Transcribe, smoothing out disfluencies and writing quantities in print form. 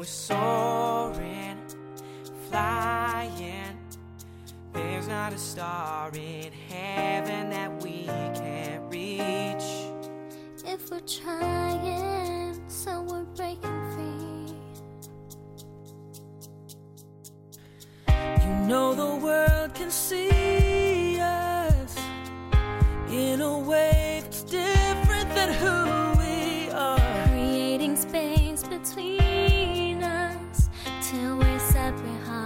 We're soaring, flying. There's not a star in heaven that we can't reach. If we're trying, so we're breaking free. You know the world can see us in a way that's different than who we are. Creating space between us till we're separate hearts.